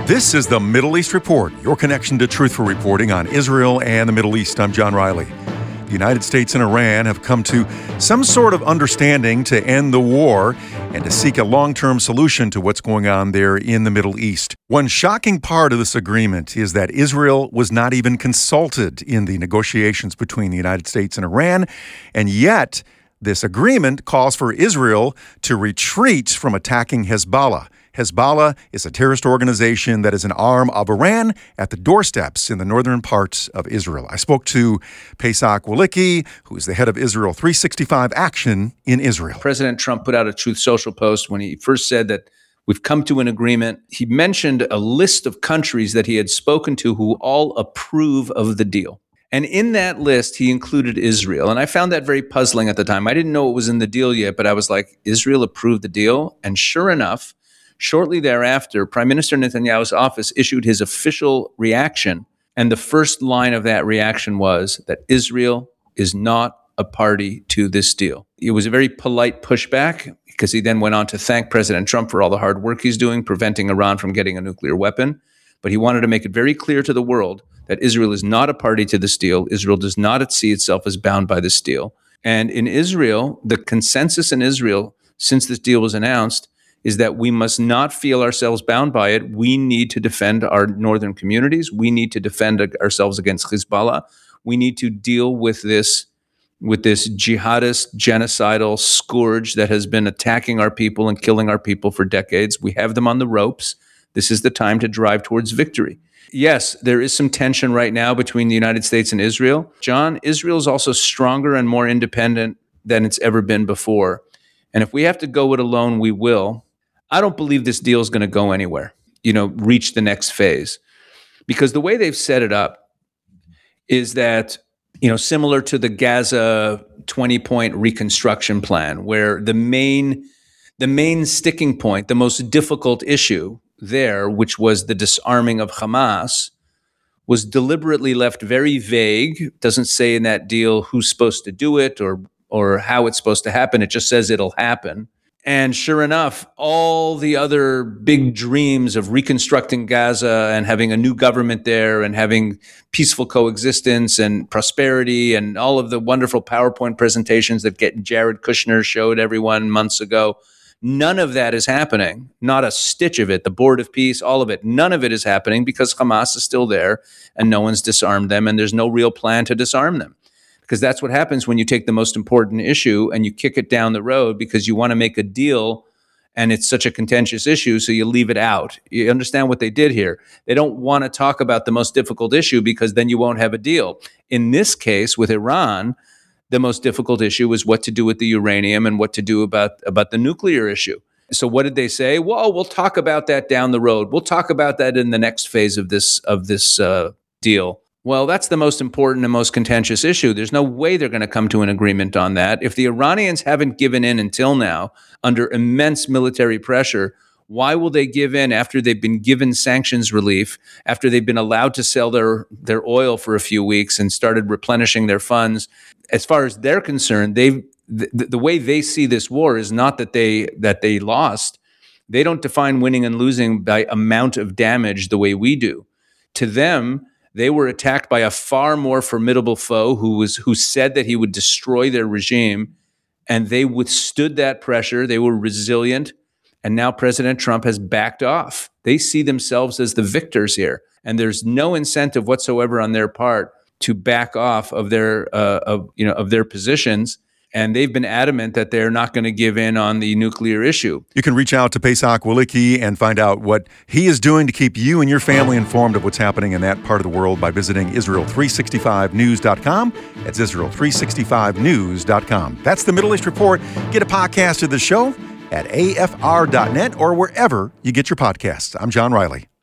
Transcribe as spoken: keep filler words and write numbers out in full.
This is the Middle East Report, your connection to truthful reporting on Israel and the Middle East. I'm John Riley. The United States and Iran have come to some sort of understanding to end the war and to seek a long-term solution to what's going on there in the Middle East. One shocking part of this agreement is that Israel was not even consulted in the negotiations between the United States and Iran, and yet this agreement calls for Israel to retreat from attacking Hezbollah. Hezbollah is a terrorist organization that is an arm of Iran at the doorsteps in the northern parts of Israel. I spoke to Pesach Welicki, who is the head of Israel three sixty-five Action in Israel. President Trump put out a Truth Social post when he first said that we've come to an agreement. He mentioned a list of countries that he had spoken to who all approve of the deal. And in that list, he included Israel. And I found that very puzzling at the time. I didn't know it was in the deal yet, but I was like, Israel approved the deal? And sure enough, shortly thereafter, Prime Minister Netanyahu's office issued his official reaction. And the first line of that reaction was that Israel is not a party to this deal. It was a very polite pushback because he then went on to thank President Trump for all the hard work he's doing, preventing Iran from getting a nuclear weapon. But he wanted to make it very clear to the world that Israel is not a party to this deal. Israel does not see itself as bound by this deal. And in Israel, the consensus in Israel since this deal was announced is that we must not feel ourselves bound by it. We need to defend our northern communities. We need to defend ourselves against Hezbollah. We need to deal with this, with this jihadist, genocidal scourge that has been attacking our people and killing our people for decades. We have them on the ropes. This is the time to drive towards victory. Yes, there is some tension right now between the United States and Israel. John, Israel is also stronger and more independent than it's ever been before. And if we have to go it alone, we will. I don't believe this deal is going to go anywhere, you know, reach the next phase. Because the way they've set it up is that, you know, similar to the Gaza twenty-point reconstruction plan, where the main, the main sticking point, the most difficult issue there, which was the disarming of Hamas, was deliberately left very vague. Doesn't say in that deal who's supposed to do it or or how it's supposed to happen. It just says it'll happen. And sure enough, all the other big dreams of reconstructing Gaza and having a new government there and having peaceful coexistence and prosperity and all of the wonderful PowerPoint presentations that get Jared Kushner showed everyone months ago, none of that is happening. Not a stitch of it. The Board of Peace, all of it. None of it is happening because Hamas is still there and no one's disarmed them and there's no real plan to disarm them. Because that's what happens when you take the most important issue and you kick it down the road because you want to make a deal and it's such a contentious issue, so you leave it out. You understand what they did here? They don't want to talk about the most difficult issue because then you won't have a deal. In this case, with Iran, the most difficult issue is what to do with the uranium and what to do about, about the nuclear issue. So what did they say? Well, we'll talk about that down the road. We'll talk about that in the next phase of this, of this uh, deal. Well, that's the most important and most contentious issue. There's no way they're going to come to an agreement on that. If the Iranians haven't given in until now under immense military pressure, why will they give in after they've been given sanctions relief, after they've been allowed to sell their, their oil for a few weeks and started replenishing their funds? As far as they're concerned, they've the, the way they see this war is not that they that they lost. They don't define winning and losing by amount of damage the way we do. To them, they were attacked by a far more formidable foe who was who said that he would destroy their regime, and they withstood that pressure. They were resilient, and now President Trump has backed off. They see themselves as the victors here, and there's no incentive whatsoever on their part to back off of their uh, of you know of their positions. And they've been adamant that they're not going to give in on the nuclear issue. You can reach out to Pesach Welicki and find out what he is doing to keep you and your family informed of what's happening in that part of the world by visiting Israel three sixty-five news dot com. That's Israel three sixty-five news dot com. That's the Middle East Report. Get a podcast of the show at A F R dot net or wherever you get your podcasts. I'm John Riley.